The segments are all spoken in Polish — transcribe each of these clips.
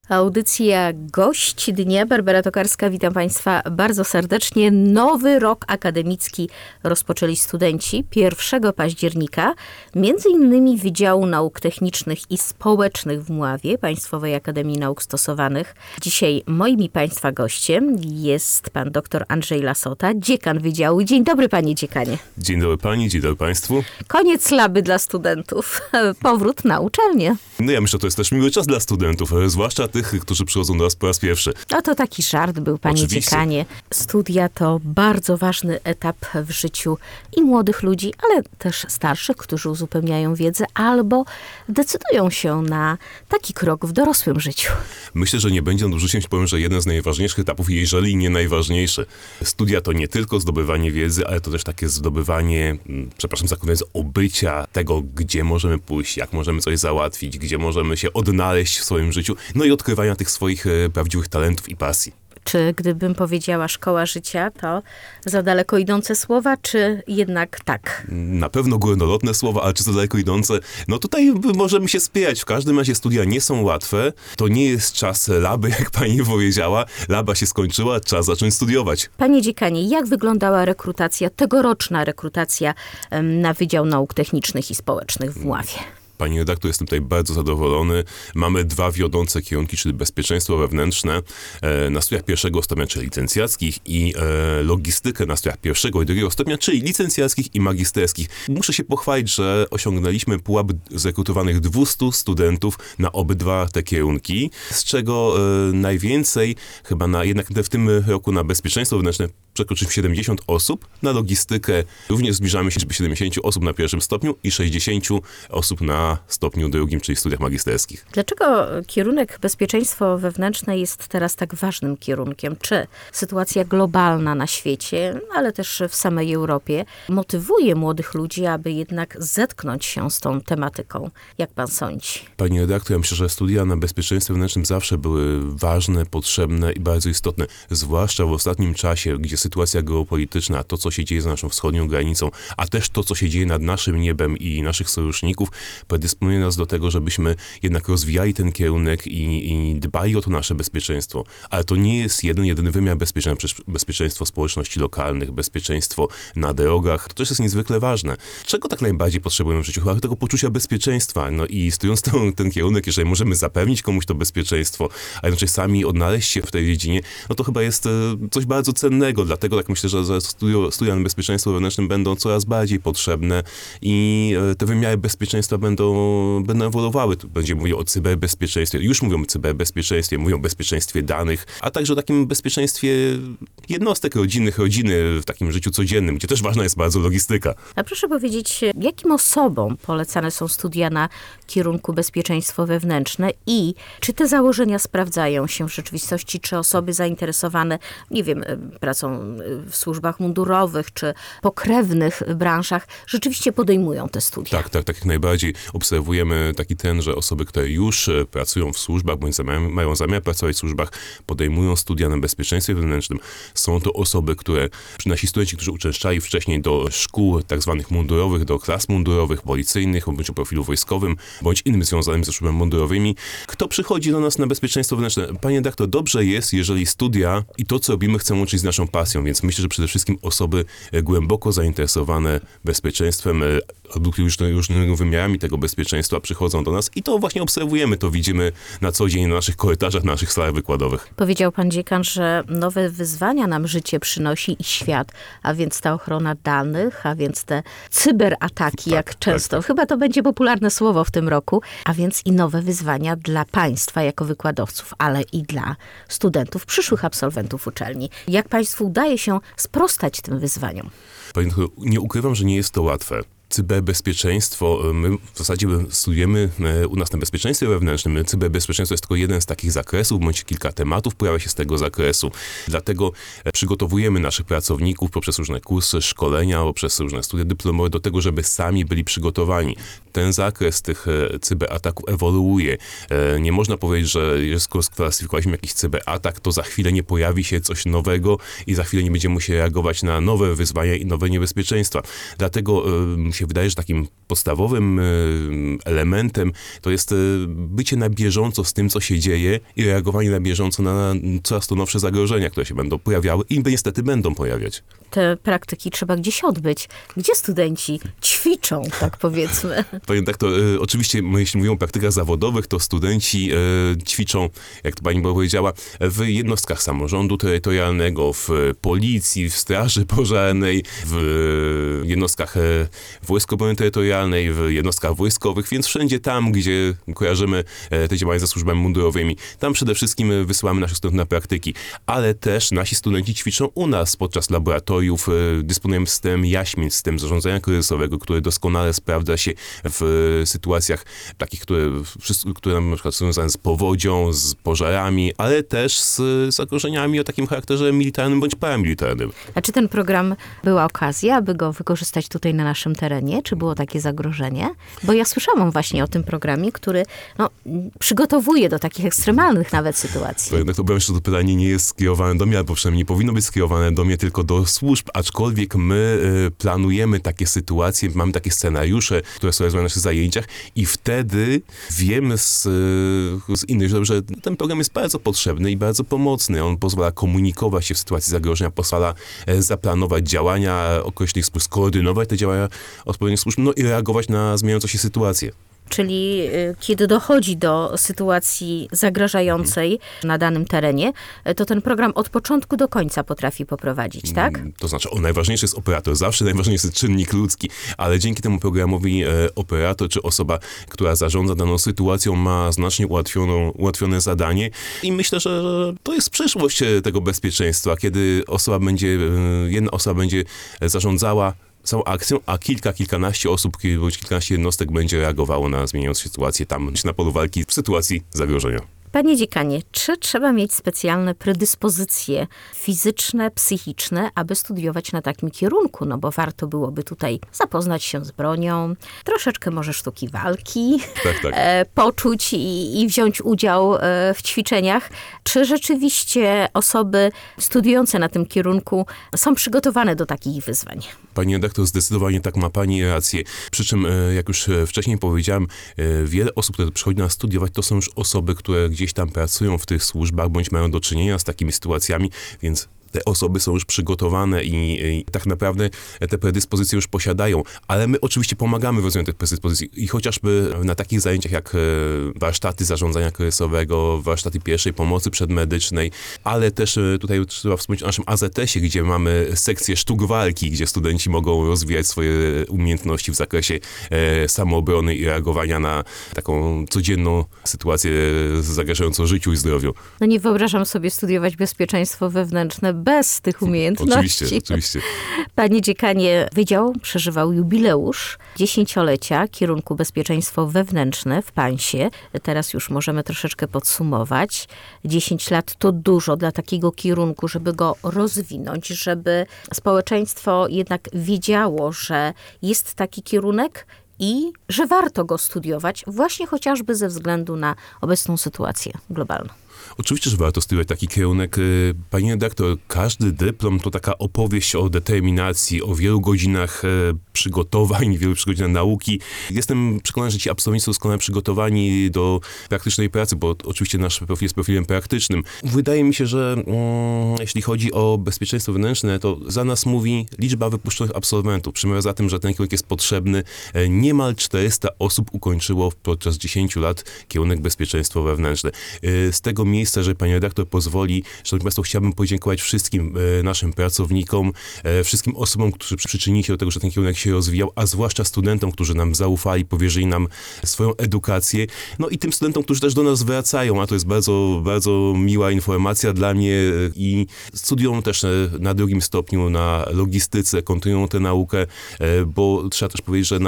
Audycja Gość Dnia. Barbara Tokarska, witam Państwa bardzo serdecznie. Nowy rok akademicki rozpoczęli studenci 1 października, między innymi Wydziału Nauk Technicznych i Społecznych w Mławie, Państwowej Akademii Nauk Stosowanych. Dzisiaj moim i Państwa gościem jest pan dr Andrzej Lasota, dziekan Wydziału. Dzień dobry, panie dziekanie. Dzień dobry pani, dzień dobry państwu. Koniec laby dla studentów. Powrót na uczelnię. No ja myślę, że to jest też miły czas dla studentów, zwłaszcza tych, którzy przychodzą do nas po raz pierwszy. No to taki żart był, panie Oczywiście. dziekanie. Studia to bardzo ważny etap w życiu i młodych ludzi, ale też starszych, którzy uzupełniają wiedzę albo decydują się na taki krok w dorosłym życiu. Myślę, że nie będzie nadużyciem, jeśli powiem, że jeden z najważniejszych etapów, jeżeli nie najważniejszy. Studia to nie tylko zdobywanie wiedzy, ale to też takie zdobywanie, przepraszam za konwencję, obycia tego, gdzie możemy pójść, jak możemy coś załatwić, gdzie możemy się odnaleźć w swoim życiu, no i odkrywania tych swoich prawdziwych talentów i pasji. Czy gdybym powiedziała szkoła życia, to za daleko idące słowa, czy jednak tak? Na pewno górnolotne słowa, ale czy to daleko idące? No tutaj możemy się spierać. W każdym razie studia nie są łatwe. To nie jest czas laby, jak pani powiedziała. Laba się skończyła, czas zacząć studiować. Panie dziekanie, jak wyglądała rekrutacja, tegoroczna rekrutacja na Wydział Nauk Technicznych i Społecznych w Mławie? Pani redaktor, jestem tutaj bardzo zadowolony. Mamy 2 wiodące kierunki, czyli bezpieczeństwo wewnętrzne na studiach 1. stopnia, czyli licencjackich, i logistykę na studiach 1. i 2. stopnia, czyli licencjackich i magisterskich. Muszę się pochwalić, że osiągnęliśmy pułap zrekrutowanych 200 studentów na obydwa te kierunki, z czego najwięcej chyba jednak w tym roku na bezpieczeństwo wewnętrzne przekroczyliśmy 70 osób, na logistykę również zbliżamy się do 70 osób na 1. stopniu i 60 osób na stopniu 2, czyli studiach magisterskich. Dlaczego kierunek bezpieczeństwo wewnętrzne jest teraz tak ważnym kierunkiem? Czy sytuacja globalna na świecie, ale też w samej Europie motywuje młodych ludzi, aby jednak zetknąć się z tą tematyką? Jak pan sądzi? Pani redaktor, ja myślę, że studia na bezpieczeństwie wewnętrznym zawsze były ważne, potrzebne i bardzo istotne. Zwłaszcza w ostatnim czasie, gdzie sytuacja geopolityczna, to co się dzieje za naszą wschodnią granicą, a też to co się dzieje nad naszym niebem i naszych sojuszników, predysponuje nas do tego, żebyśmy jednak rozwijali ten kierunek i dbali o to nasze bezpieczeństwo. Ale to nie jest jedyny wymiar bezpieczeństwa, bezpieczeństwo społeczności lokalnych, bezpieczeństwo na drogach. To też jest niezwykle ważne. Czego tak najbardziej potrzebujemy w życiu? Chyba tego poczucia bezpieczeństwa. No i studiując ten kierunek, jeżeli możemy zapewnić komuś to bezpieczeństwo, a jednocześnie sami odnaleźć się w tej dziedzinie, no to chyba jest coś bardzo cennego. Dlatego tak myślę, że studia na bezpieczeństwo wewnętrznym będą coraz bardziej potrzebne i te wymiary bezpieczeństwa będą ewoluowały. Tu będziemy mówić o cyberbezpieczeństwie. Już mówią o cyberbezpieczeństwie, mówią o bezpieczeństwie danych, a także o takim bezpieczeństwie jednostek rodzinnych, rodziny w takim życiu codziennym, gdzie też ważna jest bardzo logistyka. A proszę powiedzieć, jakim osobom polecane są studia na kierunku bezpieczeństwo wewnętrzne i czy te założenia sprawdzają się w rzeczywistości, czy osoby zainteresowane, nie wiem, pracą w służbach mundurowych, czy pokrewnych branżach, rzeczywiście podejmują te studia? Tak, jak najbardziej. Obserwujemy taki trend, że osoby, które już pracują w służbach, bądź mają zamiar pracować w służbach, podejmują studia na bezpieczeństwie wewnętrznym. Są to osoby, nasi studenci, którzy uczęszczali wcześniej do szkół tak zwanych mundurowych, do klas mundurowych, policyjnych, bądź o profilu wojskowym, bądź innym związanym ze służbami mundurowymi. Kto przychodzi do nas na bezpieczeństwo wewnętrzne? Panie redaktor, dobrze jest, jeżeli studia i to, co robimy, chcemy łączyć z naszą pasją, więc myślę, że przede wszystkim osoby głęboko zainteresowane bezpieczeństwem, różnymi wymiarami tego bezpieczeństwa przychodzą do nas i to właśnie obserwujemy, to widzimy na co dzień na naszych korytarzach, na naszych salach wykładowych. Powiedział pan dziekan, że nowe wyzwania nam życie przynosi i świat, a więc ta ochrona danych, a więc te cyberataki, jak często. Chyba to będzie popularne słowo w tym roku, a więc i nowe wyzwania dla państwa jako wykładowców, ale i dla studentów, przyszłych absolwentów uczelni. Jak państwu udaje się sprostać tym wyzwaniom? Panie doktor, nie ukrywam, że nie jest to łatwe. Cyberbezpieczeństwo, my w zasadzie studujemy u nas na bezpieczeństwie wewnętrznym. Cyberbezpieczeństwo jest tylko jeden z takich zakresów, bądź kilka tematów pojawia się z tego zakresu. Dlatego przygotowujemy naszych pracowników poprzez różne kursy, szkolenia, poprzez różne studia dyplomowe do tego, żeby sami byli przygotowani. Ten zakres tych cyberataków ewoluuje. Nie można powiedzieć, że skoro sklasyfikowaliśmy jakiś cyberatak, to za chwilę nie pojawi się coś nowego i za chwilę nie będziemy musieli reagować na nowe wyzwania i nowe niebezpieczeństwa. Dlatego się wydaje, że takim podstawowym elementem to jest bycie na bieżąco z tym, co się dzieje i reagowanie na bieżąco na coraz to nowsze zagrożenia, które się będą pojawiały i niestety będą pojawiać. Te praktyki trzeba gdzieś odbyć. Gdzie studenci ćwiczą, tak powiedzmy? Panie redaktor, oczywiście, jeśli mówimy o praktykach zawodowych, to studenci ćwiczą, jak to pani powiedziała, w jednostkach samorządu terytorialnego, w policji, w straży pożarnej, w jednostkach Wojsk Obrony Terytorialnej, w jednostkach wojskowych, więc wszędzie tam, gdzie kojarzymy te działania ze służbami mundurowymi, tam przede wszystkim wysyłamy naszych studentów na praktyki, ale też nasi studenci ćwiczą u nas podczas laboratoriów. Dysponujemy systemem Jaśmin, systemem zarządzania kryzysowego, który doskonale sprawdza się w sytuacjach takich, które na przykład są związane z powodzią, z pożarami, ale też z zagrożeniami o takim charakterze militarnym bądź paramilitarnym. A czy ten program była okazja, aby go wykorzystać tutaj na naszym terenie? Czy było takie zagrożenie? Bo ja słyszałam właśnie o tym programie, który przygotowuje do takich ekstremalnych nawet sytuacji. To powiem, że to pytanie nie jest skierowane do mnie, albo przynajmniej nie powinno być skierowane do mnie, tylko do służb, aczkolwiek my planujemy takie sytuacje, mamy takie scenariusze, które są realizowane na naszych zajęciach i wtedy wiemy z innych źródeł, że ten program jest bardzo potrzebny i bardzo pomocny. On pozwala komunikować się w sytuacji zagrożenia, pozwala zaplanować działania określonych służb, skoordynować te działania odpowiednich służb, no i reagować na zmieniającą się sytuację. Czyli kiedy dochodzi do sytuacji zagrażającej na danym terenie, to ten program od początku do końca potrafi poprowadzić, tak? To znaczy, najważniejszy jest operator, zawsze najważniejszy jest czynnik ludzki, ale dzięki temu programowi operator czy osoba, która zarządza daną sytuacją, ma znacznie ułatwione zadanie i myślę, że to jest przyszłość tego bezpieczeństwa, kiedy jedna osoba będzie zarządzała całą akcją, a kilkanaście osób, bądź kilkanaście jednostek będzie reagowało na zmieniającą się sytuację tam, na polu walki w sytuacji zagrożenia. Panie dziekanie, czy trzeba mieć specjalne predyspozycje fizyczne, psychiczne, aby studiować na takim kierunku? No bo warto byłoby tutaj zapoznać się z bronią, troszeczkę może sztuki walki, Tak. poczuć i wziąć udział w ćwiczeniach. Czy rzeczywiście osoby studiujące na tym kierunku są przygotowane do takich wyzwań? Pani redaktor, zdecydowanie tak, ma pani rację. Przy czym, jak już wcześniej powiedziałem, wiele osób, które przychodzi nas studiować, to są już osoby, które gdzieś tam pracują w tych służbach, bądź mają do czynienia z takimi sytuacjami, więc te osoby są już przygotowane i tak naprawdę te predyspozycje już posiadają. Ale my oczywiście pomagamy w rozwiązaniu tych predyspozycji i chociażby na takich zajęciach jak warsztaty zarządzania kryzysowego, warsztaty pierwszej pomocy przedmedycznej, ale też tutaj trzeba wspomnieć o naszym AZS-ie, gdzie mamy sekcję sztuk walki, gdzie studenci mogą rozwijać swoje umiejętności w zakresie samoobrony i reagowania na taką codzienną sytuację zagrażającą życiu i zdrowiu. No nie wyobrażam sobie studiować bezpieczeństwo wewnętrzne bez tych umiejętności. Oczywiście. Panie dziekanie, Wydział przeżywał jubileusz 10-lecia kierunku bezpieczeństwo wewnętrzne w PANS-ie. Teraz już możemy troszeczkę podsumować. 10 lat to dużo dla takiego kierunku, żeby go rozwinąć, żeby społeczeństwo jednak wiedziało, że jest taki kierunek i że warto go studiować właśnie chociażby ze względu na obecną sytuację globalną. Oczywiście, że warto studiować taki kierunek. Pani redaktor, każdy dyplom to taka opowieść o determinacji, o wielu godzinach przygotowań, wielu godzinach nauki. Jestem przekonany, że ci absolwenci są doskonale przygotowani do praktycznej pracy, bo oczywiście nasz profil jest profilem praktycznym. Wydaje mi się, że jeśli chodzi o bezpieczeństwo wewnętrzne, to za nas mówi liczba wypuszczonych absolwentów. Przymawia za tym, że ten kierunek jest potrzebny. Niemal 400 osób ukończyło podczas 10 lat kierunek bezpieczeństwo wewnętrzne. Z tego miejsca, że pani redaktor pozwoli, szanowni państwo, chciałbym podziękować wszystkim naszym pracownikom, wszystkim osobom, którzy przyczynili się do tego, że ten kierunek się rozwijał, a zwłaszcza studentom, którzy nam zaufali, powierzyli nam swoją edukację. No i tym studentom, którzy też do nas wracają, a to jest bardzo, bardzo miła informacja dla mnie i studiują też na drugim stopniu na logistyce, kontynuują tę naukę, bo trzeba też powiedzieć, że na drugim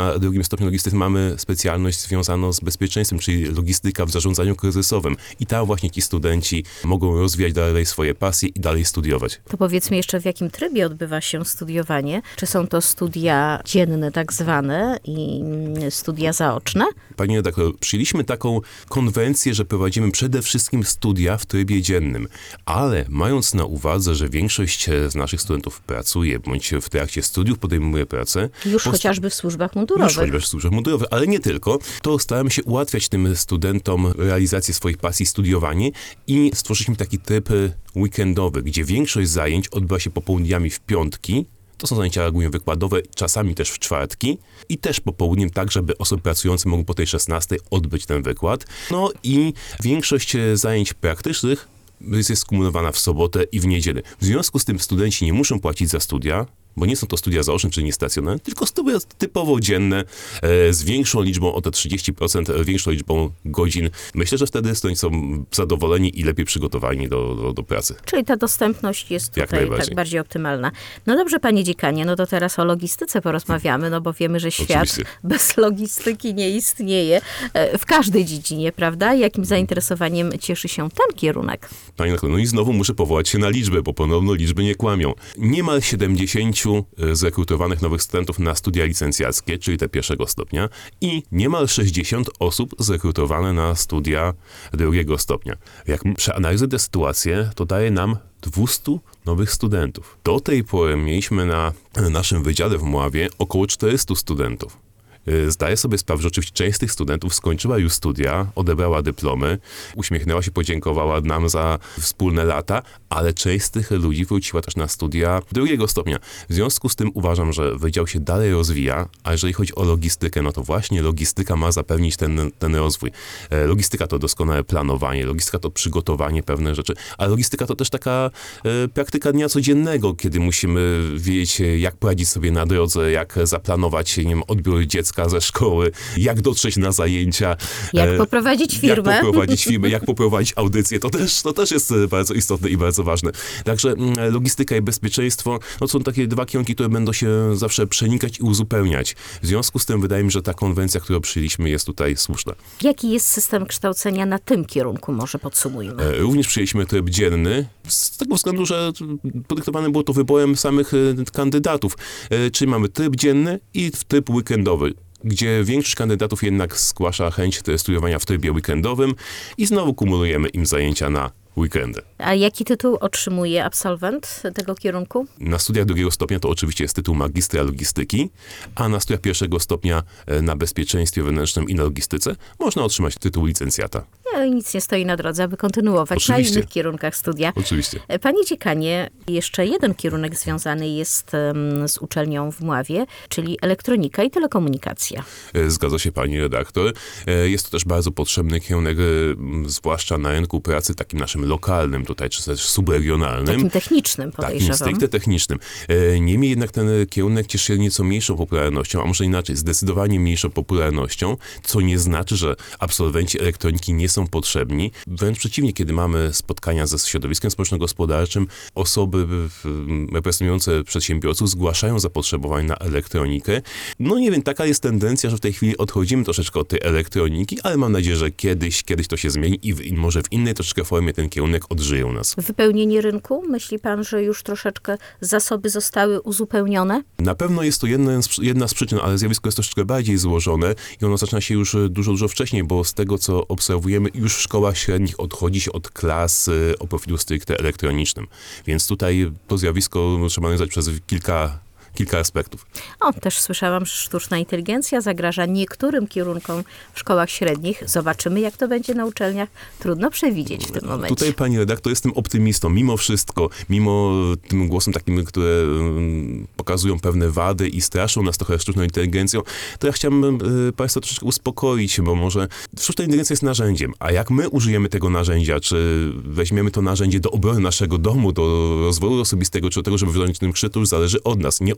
stopniu logistyki mamy specjalność związaną z bezpieczeństwem, czyli logistyka w zarządzaniu kryzysowym. I tam właśnie ci studenci mogą rozwijać dalej swoje pasje i dalej studiować. To powiedzmy jeszcze, w jakim trybie odbywa się studiowanie? Czy są to studia dzienne tak zwane i studia zaoczne? Panie redaktor, przyjęliśmy taką konwencję, że prowadzimy przede wszystkim studia w trybie dziennym, ale mając na uwadze, że większość z naszych studentów pracuje, bądź w trakcie studiów podejmuje pracę. Już chociażby w służbach mundurowych. Już chociażby w służbach mundurowych, ale nie tylko. To staramy się ułatwiać tym studentom realizację swoich pasji, studiowanie i stworzyliśmy taki tryb weekendowy, gdzie większość zajęć odbywa się popołudniami w piątki. To są zajęcia reguły wykładowe, czasami też w czwartki i też popołudniem, tak żeby osoby pracujące mogły po tej 16 odbyć ten wykład. No i większość zajęć praktycznych jest skumulowana w sobotę i w niedzielę. W związku z tym studenci nie muszą płacić za studia, bo nie są to studia zaoczne, czyli niestacjonarne, tylko studia typowo dzienne, z większą liczbą, o te 30% większą liczbą godzin. Myślę, że wtedy studenci są zadowoleni i lepiej przygotowani do pracy. Czyli ta dostępność jest Jak tutaj najbardziej. tak bardziej optymalna. No dobrze, panie dziekanie, no to teraz o logistyce porozmawiamy, no bo wiemy, że świat Oczywiście. bez logistyki nie istnieje w każdej dziedzinie, prawda? Jakim zainteresowaniem cieszy się ten kierunek? Panie redaktor, no i znowu muszę powołać się na liczbę, bo ponowno liczby nie kłamią. Niemal 70 zrekrutowanych nowych studentów na studia licencjackie, czyli te pierwszego stopnia, i niemal 60 osób zrekrutowane na studia drugiego stopnia. Jak przeanalizujemy tę sytuację, to daje nam 200 nowych studentów. Do tej pory mieliśmy na naszym wydziale w Mławie około 400 studentów. Zdaję sobie sprawę, że oczywiście część z tych studentów skończyła już studia, odebrała dyplomy, uśmiechnęła się, podziękowała nam za wspólne lata, ale część z tych ludzi wróciła też na studia drugiego stopnia. W związku z tym uważam, że wydział się dalej rozwija, a jeżeli chodzi o logistykę, no to właśnie logistyka ma zapewnić ten rozwój. Logistyka to doskonałe planowanie, logistyka to przygotowanie pewnych rzeczy, a logistyka to też taka praktyka dnia codziennego, kiedy musimy wiedzieć, jak poradzić sobie na drodze, jak zaplanować, nie wiem, odbiór dziecka ze szkoły, jak dotrzeć na zajęcia. Jak poprowadzić firmę. Jak poprowadzić audycję. To też jest bardzo istotne i bardzo ważne. Także logistyka i bezpieczeństwo, no są takie dwa kierunki, które będą się zawsze przenikać i uzupełniać. W związku z tym wydaje mi się, że ta konwencja, którą przyjęliśmy, jest tutaj słuszna. Jaki jest system kształcenia na tym kierunku, może podsumujmy? Również przyjęliśmy tryb dzienny, z tego względu, że podyktowane było to wyborem samych kandydatów. Czyli mamy tryb dzienny i tryb weekendowy, gdzie większość kandydatów jednak zgłasza chęć studiowania w trybie weekendowym i znowu kumulujemy im zajęcia na weekendy. A jaki tytuł otrzymuje absolwent tego kierunku? Na studiach drugiego stopnia to oczywiście jest tytuł magistra logistyki, a na studiach pierwszego stopnia na bezpieczeństwie wewnętrznym i na logistyce można otrzymać tytuł licencjata. I nic nie stoi na drodze, aby kontynuować Oczywiście. na innych kierunkach studia. Oczywiście. Panie dziekanie, jeszcze jeden kierunek związany jest z uczelnią w Mławie, czyli elektronika i telekomunikacja. Zgadza się pani redaktor. Jest to też bardzo potrzebny kierunek, zwłaszcza na rynku pracy takim naszym lokalnym tutaj, czy też subregionalnym. Takim technicznym, Takim podejrzewam. stricte technicznym. Niemniej jednak ten kierunek cieszy się nieco mniejszą popularnością, a może inaczej, zdecydowanie mniejszą popularnością, co nie znaczy, że absolwenci elektroniki nie są potrzebni. Wręcz przeciwnie, kiedy mamy spotkania ze środowiskiem społeczno-gospodarczym, osoby reprezentujące przedsiębiorców zgłaszają zapotrzebowanie na elektronikę. No nie wiem, taka jest tendencja, że w tej chwili odchodzimy troszeczkę od tej elektroniki, ale mam nadzieję, że kiedyś to się zmieni i może w innej troszeczkę formie ten kierunek odżyje u nas. Wypełnienie rynku? Myśli pan, że już troszeczkę zasoby zostały uzupełnione? Na pewno jest to jedna z przyczyn, ale zjawisko jest troszeczkę bardziej złożone i ono zaczyna się już dużo wcześniej, bo z tego, co obserwujemy, już w szkołach średnich odchodzi się od klas o profilu stricte elektronicznym. Więc tutaj to zjawisko trzeba analizować przez kilka aspektów. Też słyszałam, że sztuczna inteligencja zagraża niektórym kierunkom w szkołach średnich. Zobaczymy, jak to będzie na uczelniach. Trudno przewidzieć w tym momencie. Tutaj, pani redaktor, jestem optymistą. Mimo wszystko, mimo tym głosem takim, które pokazują pewne wady i straszą nas trochę sztuczną inteligencją, to ja chciałbym państwa troszeczkę uspokoić, bo może sztuczna inteligencja jest narzędziem, a jak my użyjemy tego narzędzia, czy weźmiemy to narzędzie do obrony naszego domu, do rozwoju osobistego, czy do tego, żeby wyrządzić tym krzywdę, już zależy od nas, nie od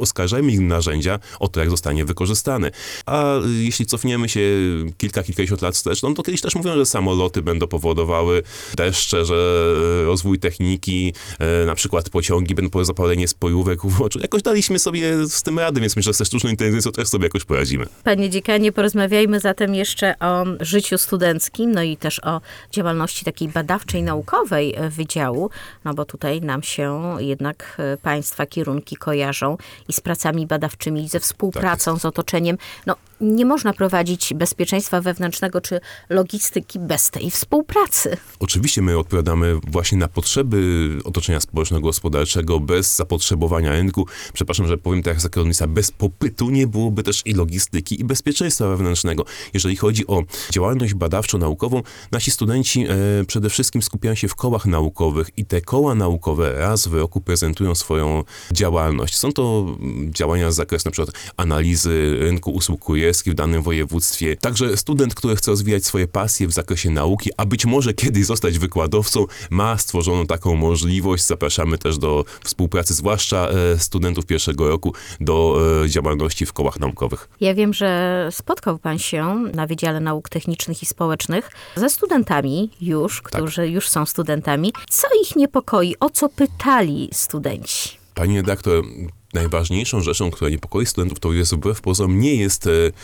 oskarżajmy ich narzędzia o to, jak zostanie wykorzystane. A jeśli cofniemy się kilkadziesiąt lat wstecz, no to kiedyś też mówią, że samoloty będą powodowały deszcze, że rozwój techniki, na przykład pociągi będą powodowały zapalenie spojówek u oczu. Jakoś daliśmy sobie z tym radę, więc myślę, że ze sztuczną inteligencją też sobie jakoś poradzimy. Panie dziekanie, porozmawiajmy zatem jeszcze o życiu studenckim, no i też o działalności takiej badawczej, naukowej wydziału, no bo tutaj nam się jednak państwa kierunki kojarzą i z pracami badawczymi, i ze współpracą z otoczeniem. No, nie można prowadzić bezpieczeństwa wewnętrznego czy logistyki bez tej współpracy. Oczywiście my odpowiadamy właśnie na potrzeby otoczenia społeczno-gospodarczego bez zapotrzebowania rynku. Przepraszam, że powiem tak jak zakonnica, bez popytu nie byłoby też i logistyki, i bezpieczeństwa wewnętrznego. Jeżeli chodzi o działalność badawczo-naukową, nasi studenci przede wszystkim skupiają się w kołach naukowych i te koła naukowe raz w roku prezentują swoją działalność. Są to działania z zakresu na przykład analizy rynku usług kurierskich w danym województwie. Także student, który chce rozwijać swoje pasje w zakresie nauki, a być może kiedyś zostać wykładowcą, ma stworzoną taką możliwość. Zapraszamy też do współpracy, zwłaszcza studentów pierwszego roku, do działalności w kołach naukowych. Ja wiem, że spotkał pan się na Wydziale Nauk Technicznych i Społecznych ze studentami już, którzy już są studentami. Co ich niepokoi? O co pytali studenci? Pani redaktor, najważniejszą rzeczą, która niepokoi studentów, to jest wbrew pozorom nie jest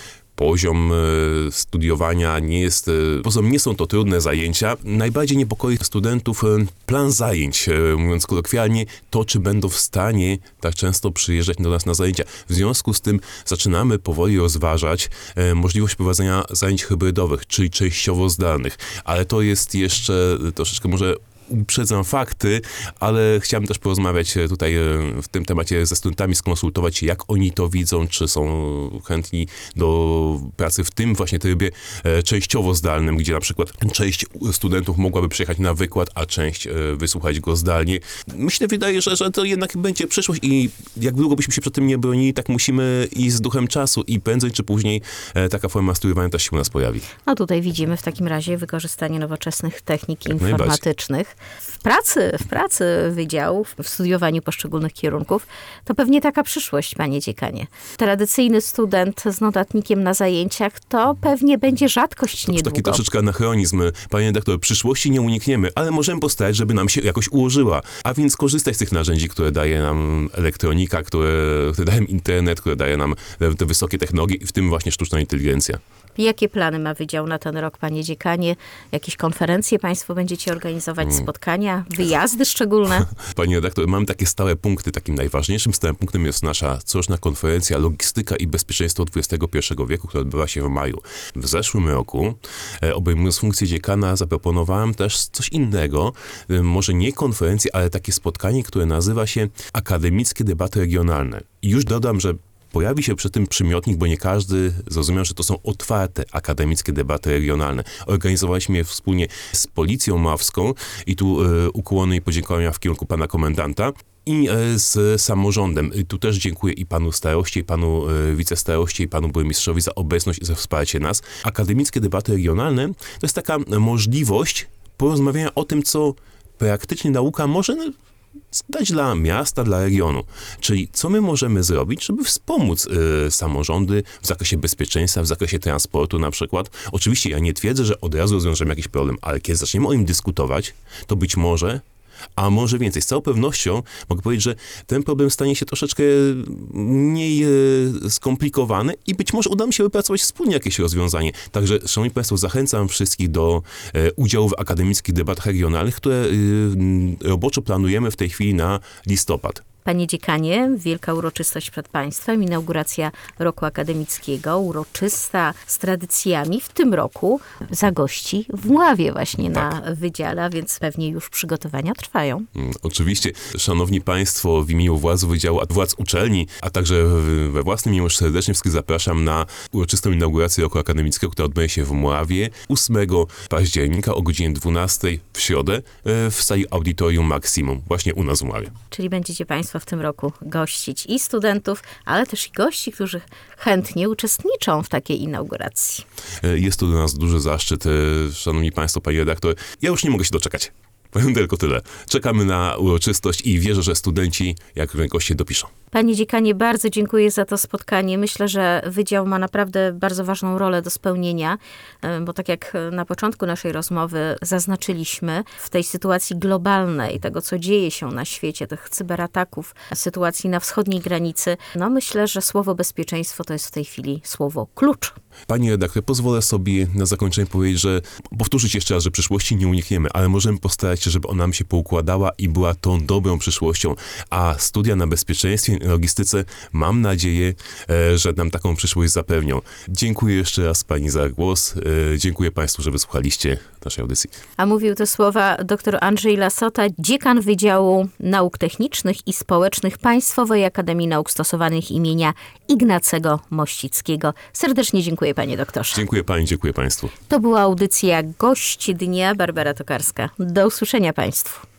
poziom studiowania, nie są to trudne zajęcia. Najbardziej niepokoi studentów plan zajęć, mówiąc kolokwialnie, to czy będą w stanie tak często przyjeżdżać do nas na zajęcia. W związku z tym zaczynamy powoli rozważać możliwość prowadzenia zajęć hybrydowych, czyli częściowo zdalnych, ale to jest jeszcze troszeczkę może uprzedzam fakty, ale chciałem też porozmawiać tutaj w tym temacie ze studentami, skonsultować się, jak oni to widzą, czy są chętni do pracy w tym właśnie trybie częściowo zdalnym, gdzie na przykład część studentów mogłaby przyjechać na wykład, a część wysłuchać go zdalnie. Myślę, wydaje, że to jednak będzie przyszłość i jak długo byśmy się przed tym nie bronili, tak musimy iść z duchem czasu i prędzej czy później taka forma studiowania też się u nas pojawi. No tutaj widzimy w takim razie wykorzystanie nowoczesnych technik informatycznych. W pracy wydziałów, w studiowaniu poszczególnych kierunków, to pewnie taka przyszłość, panie dziekanie. Tradycyjny student z notatnikiem na zajęciach to pewnie będzie rzadkość niedługo. Taki troszeczkę anachronizm. Panie redaktor, przyszłości nie unikniemy, ale możemy postarać, żeby nam się jakoś ułożyła. A więc korzystać z tych narzędzi, które daje nam elektronika, które daje nam internet, które daje nam te wysokie technologie, w tym właśnie sztuczna inteligencja. Jakie plany ma wydział na ten rok, panie dziekanie? Jakieś konferencje państwo będziecie organizować, spotkania, wyjazdy szczególne? Panie redaktor, mamy takie stałe punkty. Takim najważniejszym stałym punktem jest nasza coroczna konferencja Logistyka i Bezpieczeństwo XXI wieku, która odbywa się w maju. W zeszłym roku, obejmując funkcję dziekana, zaproponowałem też coś innego. Może nie konferencję, ale takie spotkanie, które nazywa się Akademickie Debaty Regionalne. I już dodam, że pojawi się przy tym przymiotnik, bo nie każdy zrozumiał, że to są otwarte akademickie debaty regionalne. Organizowaliśmy je wspólnie z Policją Maławską i tu ukłony i podziękowania w kierunku pana komendanta i z samorządem. Tu też dziękuję i panu staroście, i panu wicestaroście, i panu burmistrzowi za obecność i za wsparcie nas. Akademickie debaty regionalne to jest taka możliwość porozmawiania o tym, co praktycznie nauka może dać dla miasta, dla regionu. Czyli co my możemy zrobić, żeby wspomóc samorządy w zakresie bezpieczeństwa, w zakresie transportu na przykład. Oczywiście ja nie twierdzę, że od razu rozwiążemy jakiś problem, ale kiedy zaczniemy o nim dyskutować, to być może, a może więcej. Z całą pewnością mogę powiedzieć, że ten problem stanie się troszeczkę mniej skomplikowany i być może uda mi się wypracować wspólnie jakieś rozwiązanie. Także, szanowni państwo, zachęcam wszystkich do udziału w akademickich debatach regionalnych, które roboczo planujemy w tej chwili na listopad. Panie dziekanie, wielka uroczystość przed państwem, inauguracja roku akademickiego, uroczysta z tradycjami. W tym roku zagości w Mławie właśnie na wydziale, a więc pewnie już przygotowania trwają. Oczywiście. Szanowni państwo, w imieniu władz wydziału, władz uczelni, a także we własnym imieniu serdecznie wszystkich zapraszam na uroczystą inaugurację roku akademickiego, która odbędzie się w Mławie 8 października o godzinie 12 w środę w sali Auditorium Maximum, właśnie u nas w Mławie. Czyli będziecie państwo w tym roku gościć i studentów, ale też i gości, którzy chętnie uczestniczą w takiej inauguracji. Jest to dla nas duży zaszczyt. Szanowni państwo, panie redaktor, ja już nie mogę się doczekać. Powiem tylko tyle. Czekamy na uroczystość i wierzę, że studenci, jak goście, dopiszą. Panie dziekanie, bardzo dziękuję za to spotkanie. Myślę, że wydział ma naprawdę bardzo ważną rolę do spełnienia, bo tak jak na początku naszej rozmowy zaznaczyliśmy, w tej sytuacji globalnej, tego co dzieje się na świecie, tych cyberataków, sytuacji na wschodniej granicy, no myślę, że słowo bezpieczeństwo to jest w tej chwili słowo klucz. Pani redaktor, pozwolę sobie na zakończenie powiedzieć, że powtórzyć jeszcze raz, że przyszłości nie unikniemy, ale możemy postarać się, żeby ona nam się poukładała i była tą dobrą przyszłością. A studia na bezpieczeństwie i logistyce, mam nadzieję, że nam taką przyszłość zapewnią. Dziękuję jeszcze raz pani za głos. Dziękuję państwu, że wysłuchaliście naszej audycji. A mówił te słowa dr Andrzej Lasota, dziekan Wydziału Nauk Technicznych i Społecznych Państwowej Akademii Nauk Stosowanych imienia Ignacego Mościckiego. Serdecznie dziękuję, panie doktorze. Dziękuję pani, dziękuję państwu. To była audycja Gość Dnia, Barbara Tokarska. Do usłyszenia państwu.